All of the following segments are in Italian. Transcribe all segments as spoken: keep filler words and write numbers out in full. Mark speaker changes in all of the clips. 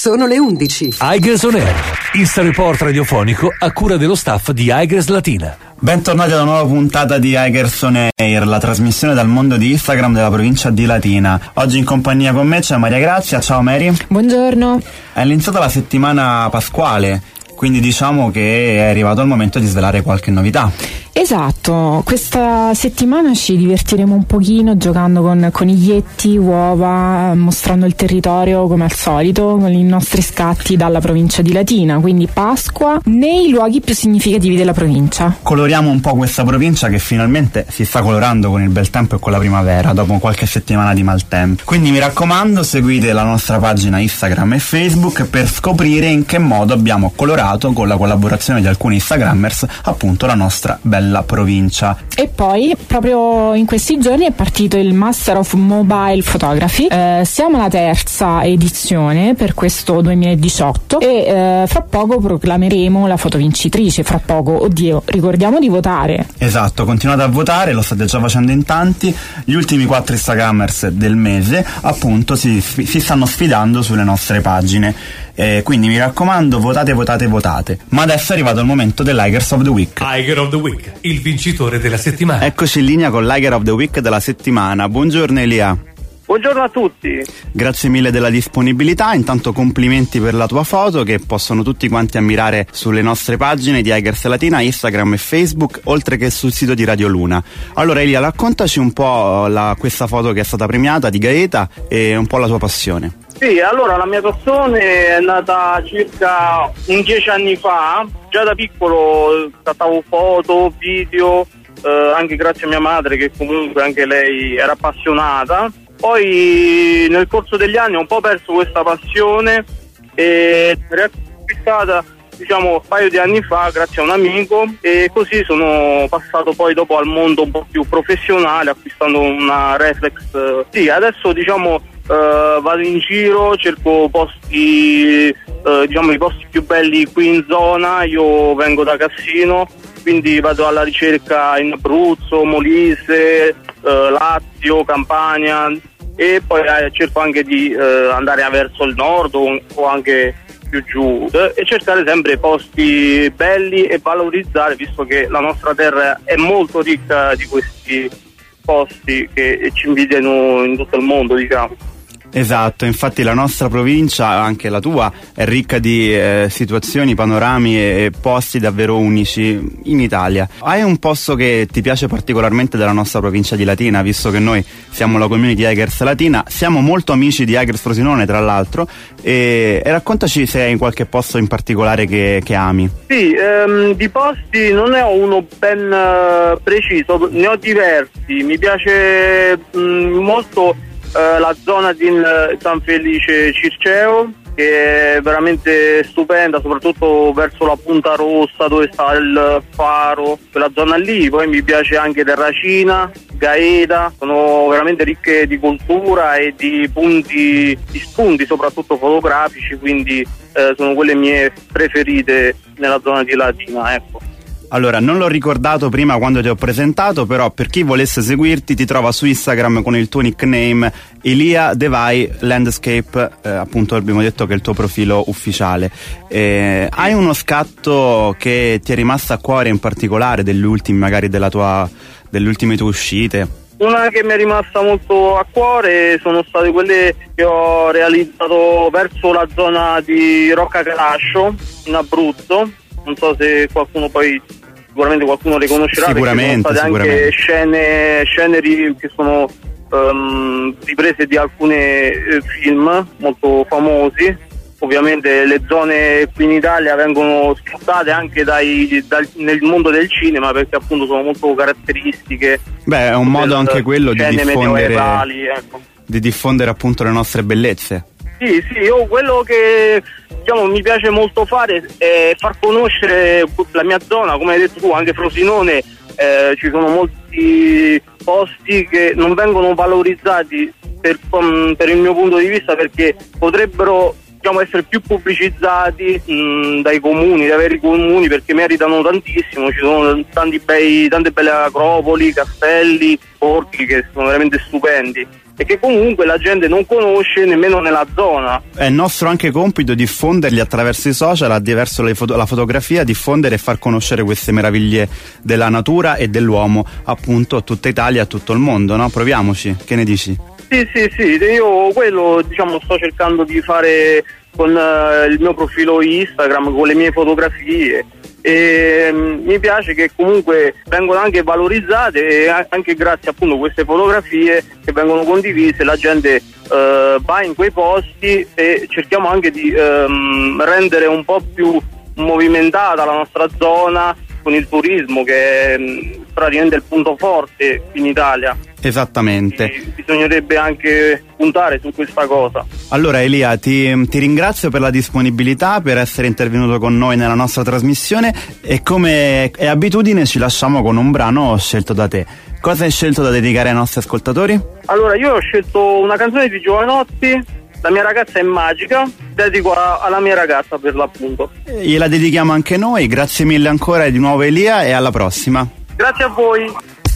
Speaker 1: Sono le undici.
Speaker 2: Aigres On Air, il report radiofonico a cura dello staff di Aigres Latina.
Speaker 3: Bentornati ad una nuova puntata di Aigres On Air, la trasmissione dal mondo di Instagram della provincia di Latina. Oggi in compagnia con me c'è Maria Grazia. Ciao Mary.
Speaker 4: Buongiorno.
Speaker 3: È iniziata la settimana pasquale, quindi diciamo che è arrivato il momento di svelare qualche novità.
Speaker 4: Esatto, questa settimana ci divertiremo un pochino giocando con coniglietti, uova, mostrando il territorio come al solito con i nostri scatti dalla provincia di Latina, quindi Pasqua nei luoghi più significativi della provincia.
Speaker 3: Coloriamo un po' questa provincia che finalmente si sta colorando con il bel tempo e con la primavera dopo qualche settimana di maltempo. Quindi mi raccomando, seguite la nostra pagina Instagram e Facebook per scoprire in che modo abbiamo colorato con la collaborazione di alcuni Instagrammers appunto la nostra bella la provincia.
Speaker 4: E poi proprio in questi giorni è partito il Master of Mobile Photography, eh, siamo alla terza edizione per questo duemiladiciotto e eh, fra poco proclameremo la foto vincitrice, fra poco, oddio, ricordiamo di votare.
Speaker 3: Esatto, continuate a votare, lo state già facendo in tanti, gli ultimi quattro Instagrammers del mese appunto si, si stanno sfidando sulle nostre pagine. Eh, quindi mi raccomando, votate, votate, votate. Ma adesso è arrivato il momento dell'Aigers of the Week.
Speaker 2: Aiger of the Week, il vincitore della settimana.
Speaker 3: Eccoci in linea con l'Aiger of the Week della settimana. Buongiorno Elia.
Speaker 5: Buongiorno a tutti.
Speaker 3: Grazie mille della disponibilità, intanto complimenti per la tua foto che possono tutti quanti ammirare sulle nostre pagine di Aigers Latina, Instagram e Facebook, oltre che sul sito di Radio Luna. Allora Elia, raccontaci un po' la, questa foto che è stata premiata di Gaeta e un po' la tua passione.
Speaker 5: Sì, allora la mia passione è nata circa un dieci anni fa. Già da piccolo scattavo foto, video, eh, anche grazie a mia madre che comunque anche lei era appassionata. Poi nel corso degli anni ho un po' perso questa passione e riacquistata diciamo un paio di anni fa grazie a un amico, e così sono passato poi dopo al mondo un po' più professionale acquistando una reflex. Sì, adesso diciamo Uh, vado in giro, cerco posti, uh, diciamo i posti più belli qui in zona. Io vengo da Cassino, quindi vado alla ricerca in Abruzzo, Molise, uh, Lazio, Campania, e poi eh, cerco anche di uh, andare verso il nord o, o anche più giù eh, e cercare sempre posti belli e valorizzare, visto che la nostra terra è molto ricca di questi posti che ci invidiano in tutto il mondo, diciamo.
Speaker 3: Esatto, infatti la nostra provincia, anche la tua, è ricca di eh, situazioni, panorami e, e posti davvero unici in Italia. Hai un posto che ti piace particolarmente della nostra provincia di Latina, visto che noi siamo la community Aigers Latina, siamo molto amici di Aigers Frosinone tra l'altro, e, e raccontaci se hai in qualche posto in particolare che, che ami.
Speaker 5: Sì, ehm, di posti non ne ho uno ben uh, preciso, ne ho diversi. Mi piace mh, molto Uh, la zona di uh, San Felice Circeo, che è veramente stupenda, soprattutto verso la Punta Rossa dove sta il faro, quella zona lì. Poi mi piace anche Terracina, Gaeta, sono veramente ricche di cultura e di punti, di spunti soprattutto fotografici, quindi uh, sono quelle mie preferite nella zona di Latina, ecco.
Speaker 3: Allora, non l'ho ricordato prima quando ti ho presentato, però per chi volesse seguirti ti trova su Instagram con il tuo nickname Elia Devai Landscape, eh, appunto abbiamo detto che è il tuo profilo ufficiale. Eh, hai uno scatto che ti è rimasto a cuore in particolare degli ultimi, magari della tua, delle ultime tue uscite?
Speaker 5: Una che mi è rimasta molto a cuore sono state quelle che ho realizzato verso la zona di Rocca Calascio in Abruzzo. Non so se qualcuno poi, sicuramente qualcuno le conoscerà,
Speaker 3: sicuramente,
Speaker 5: perché sono state
Speaker 3: sicuramente.
Speaker 5: anche scene, scene ri, che sono um, riprese di alcuni eh, film molto famosi. Ovviamente le zone qui in Italia vengono sfruttate anche dai, dal, nel mondo del cinema, perché appunto sono molto caratteristiche.
Speaker 3: Beh, è un modo anche quello di diffondere,
Speaker 5: ecco.
Speaker 3: di diffondere appunto le nostre bellezze.
Speaker 5: Sì, sì, io quello che diciamo mi piace molto fare è far conoscere la mia zona, come hai detto tu, anche Frosinone. Eh, ci sono molti posti che non vengono valorizzati per, per il mio punto di vista, perché potrebbero, diciamo, essere più pubblicizzati mh, dai comuni, dai veri comuni, perché meritano tantissimo. Ci sono tanti bei, tante belle acropoli, castelli, porti che sono veramente stupendi. e che comunque la gente non conosce nemmeno nella zona.
Speaker 3: È nostro anche compito diffonderli attraverso i social, attraverso le foto- la fotografia, diffondere e far conoscere queste meraviglie della natura e dell'uomo appunto a tutta Italia e a tutto il mondo, no? Proviamoci, che ne dici?
Speaker 5: Sì, sì, sì, io quello diciamo sto cercando di fare con uh, il mio profilo Instagram, con le mie fotografie, e um, mi piace che comunque vengono anche valorizzate e anche grazie appunto a queste fotografie che vengono condivise la gente uh, va in quei posti e cerchiamo anche di um, rendere un po' più movimentata la nostra zona con il turismo, che è um, praticamente il punto forte in Italia.
Speaker 3: Esattamente.
Speaker 5: E bisognerebbe anche puntare su questa cosa.
Speaker 3: Allora Elia, ti, ti ringrazio per la disponibilità, per essere intervenuto con noi nella nostra trasmissione, e come è abitudine ci lasciamo con un brano scelto da te. Cosa hai scelto da dedicare ai nostri ascoltatori?
Speaker 5: Allora, io ho scelto una canzone di Giovanotti, La mia ragazza è magica, dedico a, alla mia ragazza per l'appunto.
Speaker 3: E gliela dedichiamo anche noi, grazie mille ancora di nuovo Elia, e alla prossima.
Speaker 5: Grazie a voi.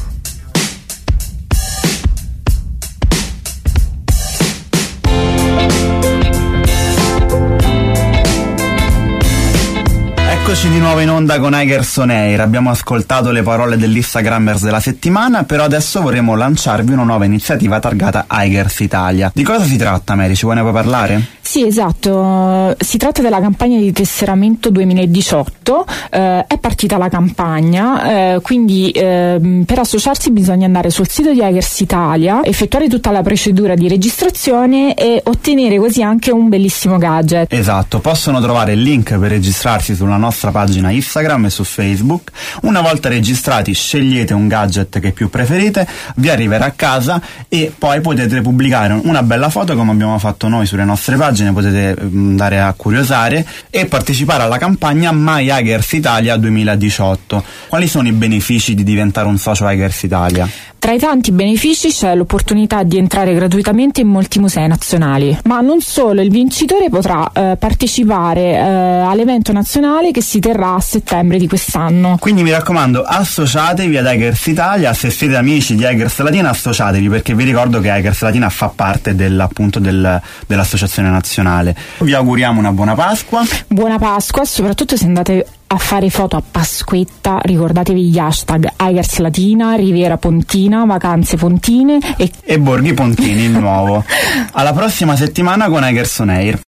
Speaker 3: Eccoci di nuovo in onda con Tigers on Air. Abbiamo ascoltato le parole dell'Instagrammers della settimana, però adesso vorremmo lanciarvi una nuova iniziativa targata Tigers Italia. Di cosa si tratta, Mary? Ci vuoi ne parlare?
Speaker 4: Sì, esatto, si tratta della campagna di tesseramento duemiladiciotto, eh, è partita la campagna, eh, quindi eh, per associarsi bisogna andare sul sito di Tigers Italia, effettuare tutta la procedura di registrazione e ottenere così anche un bellissimo gadget.
Speaker 3: Esatto, possono trovare il link per registrarsi sulla nostra pagina Instagram e su Facebook. Una volta registrati scegliete un gadget che più preferite, vi arriverà a casa e poi potete pubblicare una bella foto come abbiamo fatto noi sulle nostre pagine. Potete andare a curiosare e partecipare alla campagna My Tigers Italia duemiladiciotto. Quali sono i benefici di diventare un socio Tigers Italia?
Speaker 4: Tra i tanti benefici c'è l'opportunità di entrare gratuitamente in molti musei nazionali, ma non solo, il vincitore potrà eh, partecipare eh, all'evento nazionale che si terrà a settembre di quest'anno.
Speaker 3: Quindi mi raccomando, associatevi a Tigers Italia, se siete amici di Tigers Latina associatevi, perché vi ricordo che Tigers Latina fa parte del, appunto del, dell'associazione nazionale. Vi auguriamo una buona Pasqua.
Speaker 4: Buona Pasqua, soprattutto se andate a fare foto a Pasquetta, ricordatevi gli hashtag Tigers Latina, Riviera Pontina, Vacanze Pontine e,
Speaker 3: e Borghi Pontini il nuovo. Alla prossima settimana con Tigers on Air.